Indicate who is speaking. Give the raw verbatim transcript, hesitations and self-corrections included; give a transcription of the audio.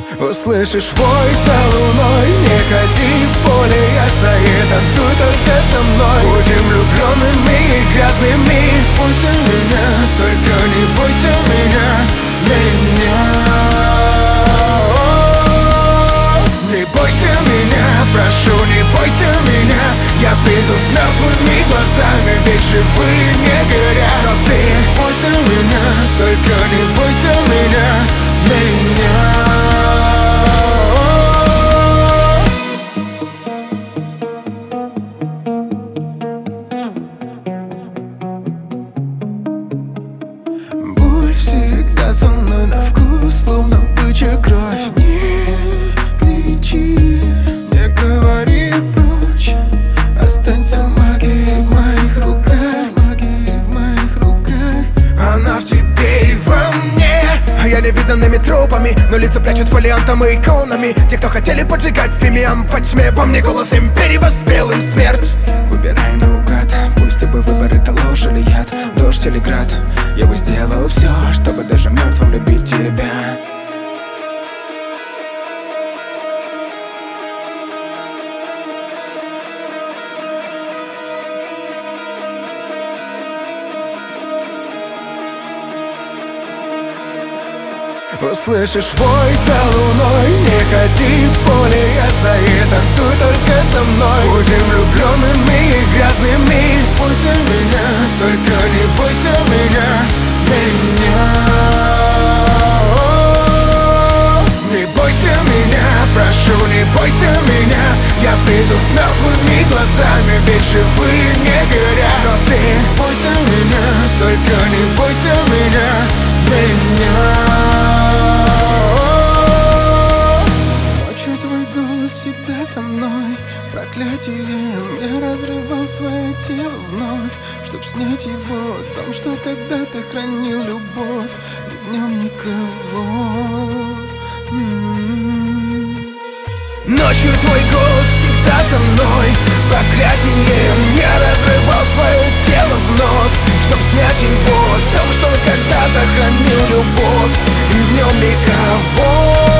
Speaker 1: Услышишь вой за луной, не ходи в поле ясное, танцуй только со мной. Будем влюбленными и грязными, бойся меня, только не бойся меня, меня. Не бойся меня, прошу, не бойся меня. Я приду с мертвыми глазами, ведь живые не горят. Но ты бойся меня, только не бойся меня, меня. Боль всегда со мной на вкус, словно бычья кровь. Не кричи, не говори прочь. Останься магией в моих руках, магией в моих руках. Она в тебе и во мне. А я невиданными трупами, но лица прячут фолиантом и иконами. Те, кто хотели поджигать фимиам во тьме, во мне голос империи воспел им смерть. Выбирай наугад, пусть оба выбор это ложь или яд, дождь или град. Я бы сделал все, чтобы даже мертвым любить тебя. Услышишь вой за луной, не ходи в поле ясное, танцуй только со мной. Будем влюбленными и грязными, бойся меня, только не бойся меня, меня. Не бойся меня, прошу, не бойся меня. Я приду с мертвыми глазами, ведь живые не горят. Но ты бойся меня, только не бойся меня, меня. Всегда со мной, проклятием я разрывал свое тело вновь, чтоб снять его о том, что когда-то хранил любовь, и в нем никого. М-м-м. Ночью твой голос всегда со мной, проклятием я разрывал свое тело вновь, чтоб снять его о том, что когда-то хранил любовь, и в нем никого.